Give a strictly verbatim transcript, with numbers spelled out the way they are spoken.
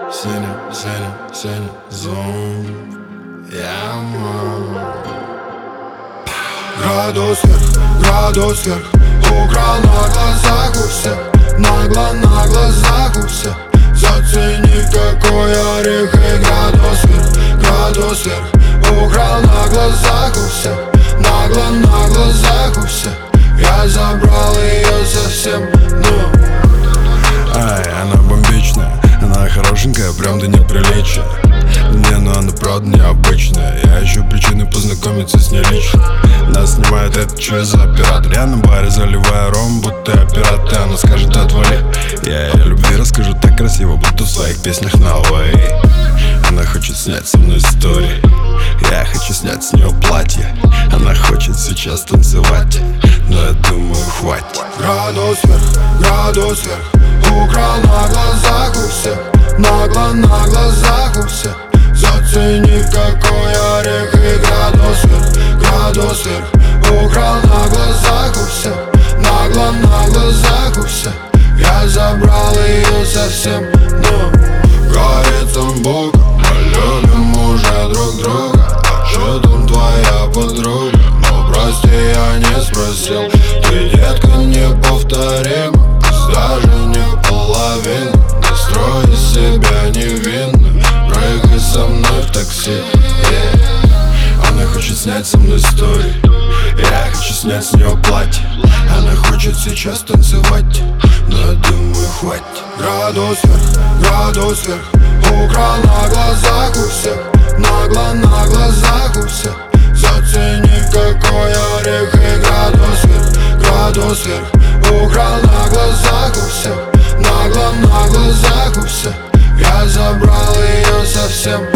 Синий, синий, синий зум. Я мам. Градус вверх, градус вверх. Украл на глазах у всех, нагло на глазах у всех. Зацени, какой орех. И градус вверх, градус вверх. Украл на глазах у всех, нагло на глазах у всех. Я забрал ее совсем, ну. Ай, она бомбичная, она хорошенькая, прям до неприличия. Не, ну она правда необычная. Я ищу причины познакомиться с ней лично. Нас снимает это что за оператор? Я на баре заливаю ром, будто оператор. Она скажет отвали. Я ей о любви расскажу так красиво, будто в своих песнях на Hawaii. Она хочет снять со мной истории, я хочу снять с нее платье. Она хочет сейчас танцевать, но я думаю, хватит. Градус вверх, градус вверх. Украл на глазах у всех, нагло на глазах у всех. Зацени, какой орех. И градус вверх, градус вверх. Украл на глазах у всех, нагло на глазах у всех. Я забрал ее совсем, ну. Говорит там Бог, мы любим уже друг друга. А че там твоя подруга? Но прости, я не спросил. Ты, детка, неповторима, пусть даже не половина. Не строй из себя невинную, прыгай со мной в такси, yeah. Она хочет снять со мной истории, я хочу снять с нее платье. Она хочет сейчас танцевать, но я думаю, хватит. Градус вверх, градус вверх. Украл на глазах у всех, нагло на глазах у всех. Зацени, какой орех. И градус вверх, градус вверх. Украл на глазах у всех, нагло на глазах у всех. Я забрал ее совсем.